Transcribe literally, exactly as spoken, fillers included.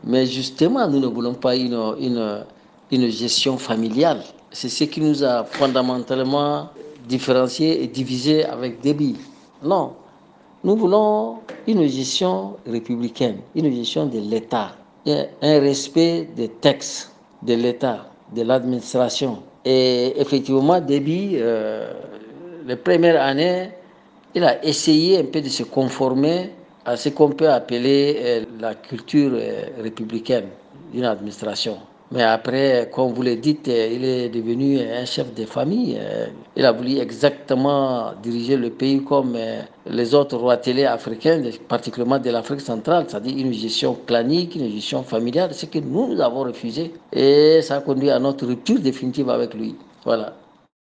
Mais justement, nous ne voulons pas une, une, une gestion familiale. C'est ce qui nous a fondamentalement différenciés et divisés avec Déby. Non, nous voulons une gestion républicaine, une gestion de l'État, un respect des textes de l'État, de l'administration. Et effectivement, Déby, euh, les premières années, il a essayé un peu de se conformer à ce qu'on peut appeler euh, la culture euh, républicaine d'une administration. Mais après, comme vous le dites, il est devenu un chef de famille. Il a voulu exactement diriger le pays comme les autres rois télé africains, particulièrement de l'Afrique centrale, c'est-à-dire une gestion clanique, une gestion familiale, ce que nous, nous avons refusé. Et ça a conduit à notre rupture définitive avec lui. Voilà.